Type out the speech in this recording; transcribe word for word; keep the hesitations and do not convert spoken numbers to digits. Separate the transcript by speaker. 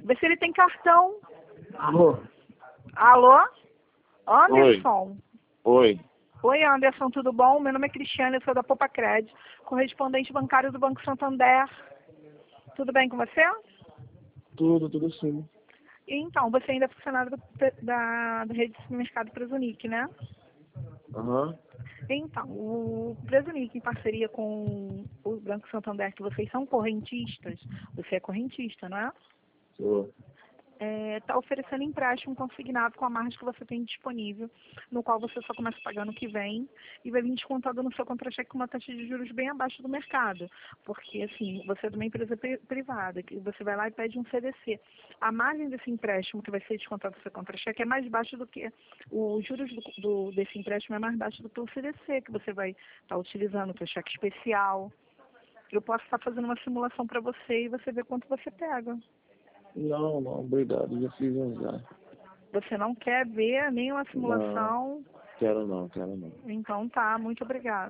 Speaker 1: Vê se ele tem cartão.
Speaker 2: Alô?
Speaker 1: Alô? Anderson?
Speaker 2: Oi.
Speaker 1: Oi, Anderson, tudo bom? Meu nome é Cristiane, eu sou da Popa Cred, correspondente bancário do Banco Santander. Tudo bem com você?
Speaker 2: Tudo, tudo sim.
Speaker 1: Então, você ainda é funcionário do, da, da rede de supermercado Presunic, né?
Speaker 2: Aham.
Speaker 1: Então, o Presunic, em parceria com o Banco Santander, que vocês são correntistas, você é correntista, não é?
Speaker 2: Sou.
Speaker 1: Está oferecendo empréstimo consignado com a margem que você tem disponível, no qual você só começa pagando o que vem e vai vir descontado no seu contra-cheque com uma taxa de juros bem abaixo do mercado. Porque, assim, você é de uma empresa pri privada, que você vai lá e pede um C D C. A margem desse empréstimo que vai ser descontado do seu contra-cheque é mais baixa do que os juros do, do, desse empréstimo é mais baixo do que o C D C, que você vai estar tá utilizando, o seu cheque especial. Eu posso estar tá fazendo uma simulação para você e você ver quanto você pega.
Speaker 2: Não, não, obrigado. Já fiz um já.
Speaker 1: Você não quer ver nenhuma
Speaker 2: Não,
Speaker 1: simulação?
Speaker 2: quero não, quero não.
Speaker 1: Então tá, muito obrigada.